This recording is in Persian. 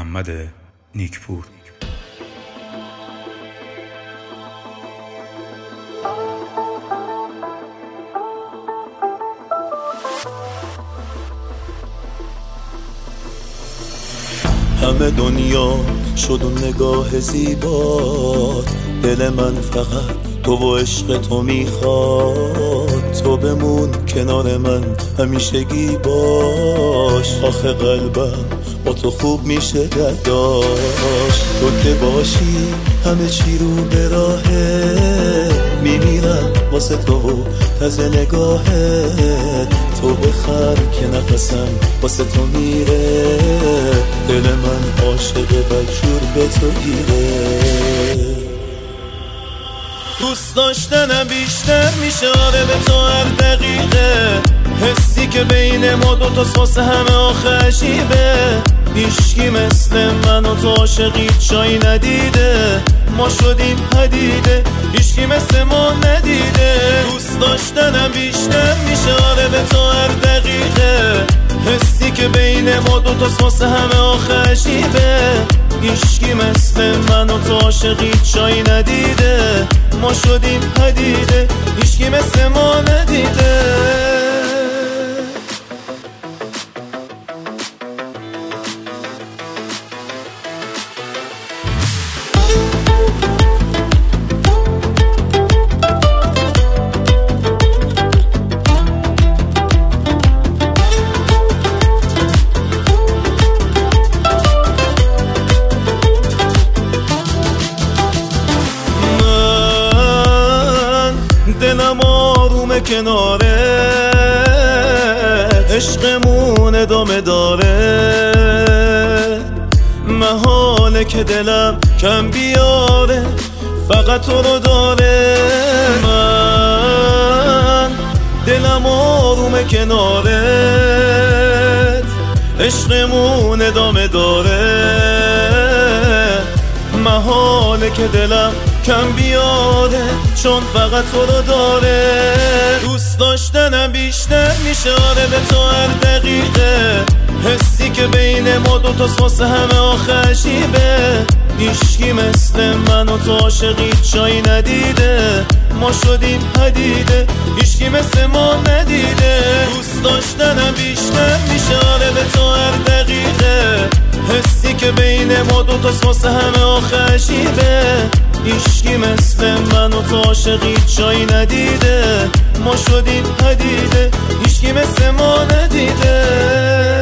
محمد نیکپور. همه دنیا شد و نگاه زیبات، دل من فقط تو و عشق تو میخواد. تو بمون کنار من همیشگی باش، آخه قلبم با تو خوب میشه درداش. تو که باشی همه چی رو به راهه، میمیرم واسه تو و تازه نگاهت. تو بخند که نفسم واسه تو میره، دل من عاشق بدجور به تو گیره. دوست داشتنم بیشتر میشه آره به تو هر دقیقه، حسی که بین ما دوتاست واسه همه آخه عجیبه. هیچکی مثل من و تو عاشقی جایی ندیده، ما شدیم پدیده هیچکی مثل ما ندیده. دوست داشتنم بیشتر میشه آره به تو هر دقیقه، حسی که بین ما دوتاست واسه همه آخه عجیبه. هیچکی مثل من و تو عاشقی جایی ندیده، ما شدیم پدیده هیچکی مثل ما ندیده. دلم آرومه کنارت، عشقمون ادامه داره. محاله که دلم کم بیاره، فقط تو رو داره. من دلم آرومه کنارت، عشقمون ادامه داره. محاله که دلم کم بیاره، چون فقط تو رو داره. دوست داشتنم بیشتر میشه آره به تو هر دقیقه، حسی که بین ما دوتاست واسه همه آخه عجیبه. هیچکی مثل من و تو عاشقی جایی ندیده، ما شدیم پدیده هیچکی مثل ما ندیده. دوست داشتنم بیشتر میشه آره به تو هر دقیقه، حسی که بین ما دوتاست واسه همه آخه عجیبه. هیچکی مثل من و تو عاشقی جایی ندیده، ما شدیم پدیده هیچکی مثل ما ندیده.